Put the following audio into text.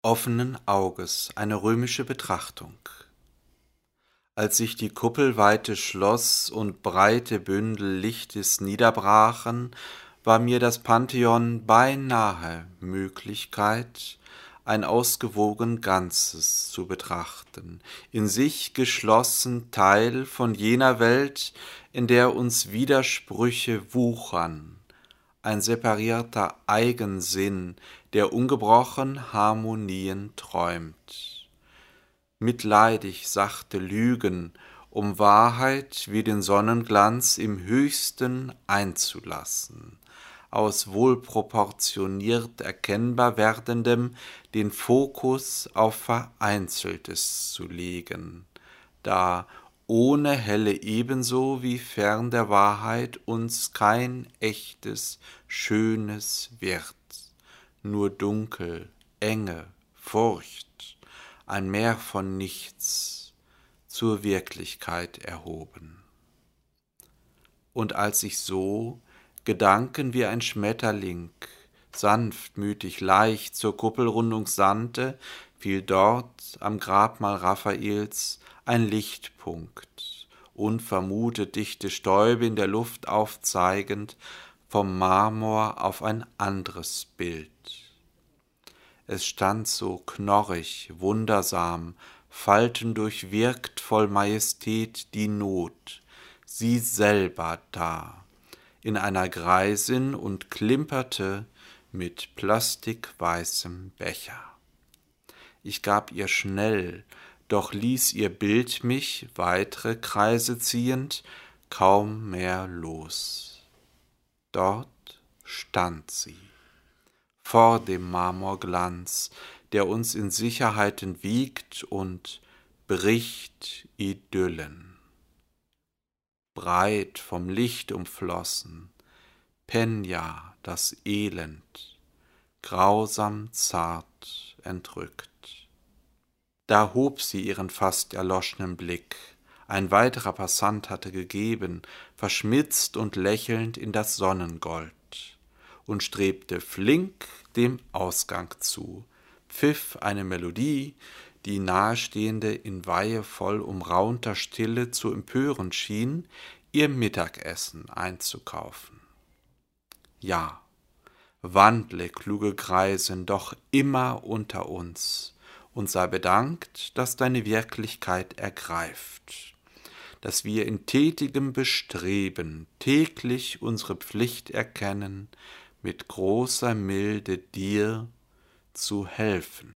Offenen Auges, eine römische Betrachtung. Als sich die Kuppelweite schloss und breite Bündel Lichtes niederbrachen, war mir das Pantheon beinahe Möglichkeit, ein ausgewogen Ganzes zu betrachten, in sich geschlossen Teil von jener Welt, in der uns Widersprüche wuchern, ein separierter Eigensinn, der ungebrochen Harmonien träumt. Mitleidig sachte Lügen, um Wahrheit wie den Sonnenglanz im Höchsten einzulassen, aus wohlproportioniert erkennbar werdendem den Fokus auf Vereinzeltes zu legen, da ohne Helle ebenso wie fern der Wahrheit uns kein echtes, schönes wird, nur Dunkel, Enge, Furcht, ein Meer von Nichts, zur Wirklichkeit erhoben. Und als ich so, Gedanken wie ein Schmetterling, sanftmütig leicht zur Kuppelrundung sandte, fiel dort am Grabmal Raphaels ein Lichtpunkt, unvermutet dichte Stäube in der Luft aufzeigend, vom Marmor auf ein anderes Bild. Es stand so knorrig, wundersam, faltendurchwirkt voll Majestät die Not, sie selber da, in einer Greisin und klimperte mit plastikweißem Becher. Ich gab ihr schnell, doch ließ ihr Bild mich, weitere Kreise ziehend, kaum mehr los. Dort stand sie, vor dem Marmorglanz, der uns in Sicherheiten wiegt und bricht Idyllen. Breit vom Licht umflossen, Penja das Elend, grausam zart entrückt. Da hob sie ihren fast erloschenen Blick, ein weiterer Passant hatte gegeben, verschmitzt und lächelnd in das Sonnengold, und strebte flink dem Ausgang zu, pfiff eine Melodie, die Nahestehende in weihevoll umraunter Stille zu empören schien, ihr Mittagessen einzukaufen. Ja, wandle, kluge Greisin, doch immer unter uns, und sei bedankt, dass deine Wirklichkeit ergreift, dass wir in tätigem Bestreben täglich unsere Pflicht erkennen, mit großer Milde dir zu helfen.